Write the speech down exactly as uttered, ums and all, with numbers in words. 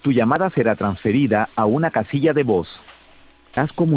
Tu llamada será transferida a una casilla de voz. Haz